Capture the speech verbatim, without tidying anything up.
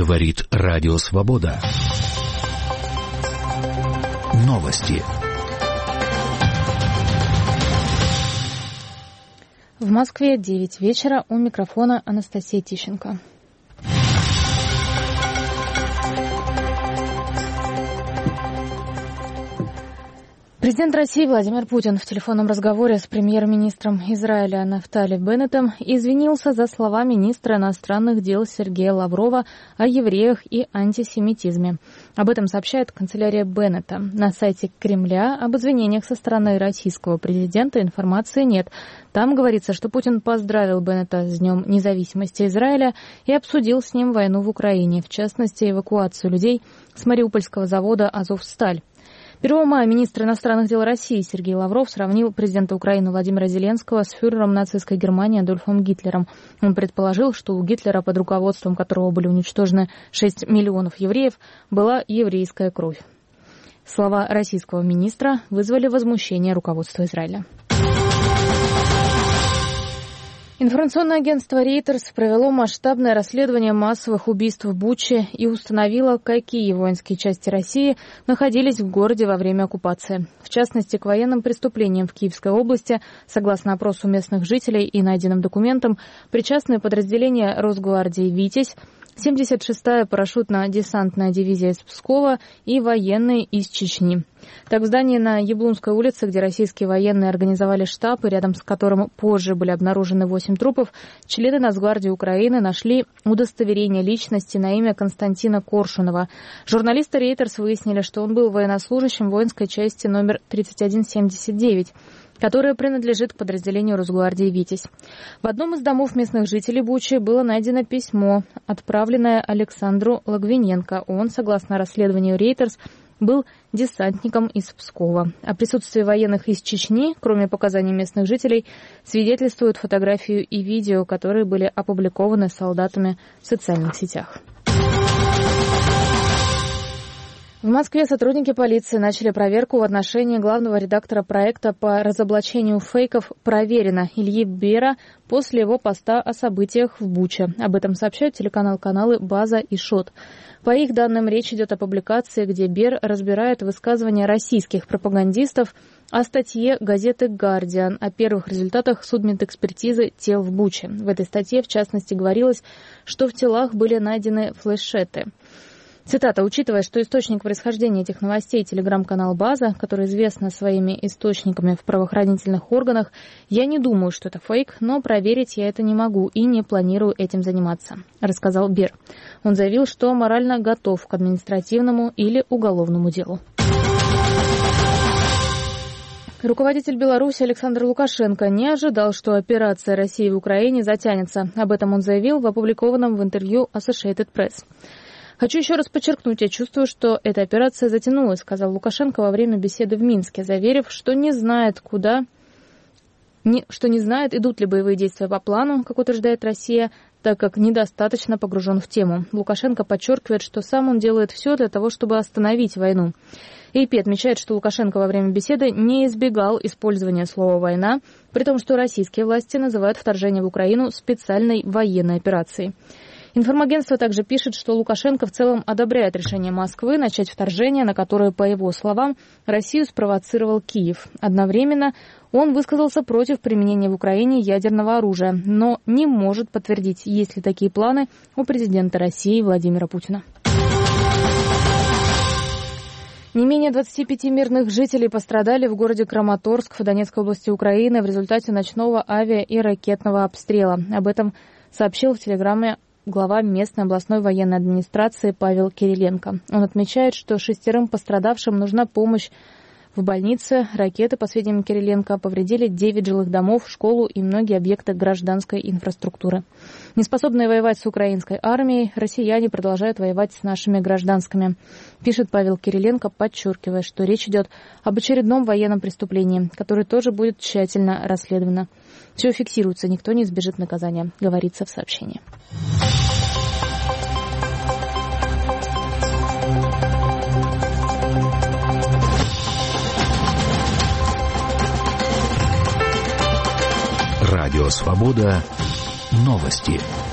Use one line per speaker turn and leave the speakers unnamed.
Говорит Радио Свобода. Новости.
В Москве девять вечера. У микрофона Анастасия Тищенко. Президент России Владимир Путин в телефонном разговоре с премьер-министром Израиля Нафтали Беннетом извинился за слова министра иностранных дел Сергея Лаврова о евреях и антисемитизме. Об этом сообщает канцелярия Беннета. На сайте Кремля об извинениях со стороны российского президента информации нет. Там говорится, что Путин поздравил Беннета с Днем независимости Израиля и обсудил с ним войну в Украине, в частности, эвакуацию людей с мариупольского завода «Азовсталь». первого мая министр иностранных дел России Сергей Лавров сравнил президента Украины Владимира Зеленского с фюрером нацистской Германии Адольфом Гитлером. Он предположил, что у Гитлера, под руководством которого были уничтожены шесть миллионов евреев, была еврейская кровь. Слова российского министра вызвали возмущение руководства Израиля. Информационное агентство Reuters провело масштабное расследование массовых убийств в Буче и установило, какие воинские части России находились в городе во время оккупации. В частности, к военным преступлениям в Киевской области, согласно опросу местных жителей и найденным документам, причастны подразделения Росгвардии «Витязь», семьдесят шестая парашютно-десантная дивизия из Пскова и военные из Чечни. Так, в здании на Яблунской улице, где российские военные организовали штаб, и рядом с которым позже были обнаружены восемь трупов, члены Нацгвардии Украины нашли удостоверение личности на имя Константина Коршунова. Журналисты Reuters выяснили, что он был военнослужащим воинской части номер тридцать один семьдесят девять, которая принадлежит к подразделению Росгвардии «Витязь». В одном из домов местных жителей Бучи было найдено письмо, отправленное Александру Логвиненко. Он, согласно расследованию Reuters, был десантником из Пскова. О присутствии военных из Чечни, кроме показаний местных жителей, свидетельствуют фотографию и видео, которые были опубликованы солдатами в социальных сетях. В Москве сотрудники полиции начали проверку в отношении главного редактора проекта по разоблачению фейков «Проверено» Ильи Бера после его поста о событиях в Буче. Об этом сообщают телеканал-каналы «База» и «Шот». По их данным, речь идет о публикации, где Бер разбирает высказывания российских пропагандистов о статье газеты «Гардиан» о первых результатах судмедэкспертизы тел в Буче. В этой статье, в частности, говорилось, что в телах были найдены флешеты. Цитата. «Учитывая, что источник происхождения этих новостей — телеграм-канал «База», который известна своими источниками в правоохранительных органах, я не думаю, что это фейк, но проверить я это не могу и не планирую этим заниматься», — рассказал Бер. Он заявил, что морально готов к административному или уголовному делу. Руководитель Беларуси Александр Лукашенко не ожидал, что операция России в Украине затянется. Об этом он заявил в опубликованном в интервью Associated Press. «Хочу еще раз подчеркнуть, я чувствую, что эта операция затянулась», — сказал Лукашенко во время беседы в Минске, заверив, что не знает, куда, не, что не знает, идут ли боевые действия по плану, как утверждает Россия, так как недостаточно погружен в тему. Лукашенко подчеркивает, что сам он делает все для того, чтобы остановить войну. эй пи отмечает, что Лукашенко во время беседы не избегал использования слова «война», при том, что российские власти называют вторжение в Украину специальной военной операцией. Информагентство также пишет, что Лукашенко в целом одобряет решение Москвы начать вторжение, на которое, по его словам, Россию спровоцировал Киев. Одновременно он высказался против применения в Украине ядерного оружия, но не может подтвердить, есть ли такие планы у президента России Владимира Путина. Не менее двадцати пяти мирных жителей пострадали в городе Краматорск в Донецкой области Украины в результате ночного авиа- и ракетного обстрела. Об этом сообщил в телеграме глава местной областной военной администрации Павел Кириленко. Он отмечает, что шестерым пострадавшим нужна помощь в больнице. Ракеты, по сведениям Кириленко, повредили девять жилых домов, школу и многие объекты гражданской инфраструктуры. Неспособные воевать с украинской армией, россияне продолжают воевать с нашими гражданскими, пишет Павел Кириленко, подчеркивая, что речь идет об очередном военном преступлении, которое тоже будет тщательно расследовано. Все фиксируется, никто не избежит наказания, говорится в сообщении.
Радио «Свобода». Новости.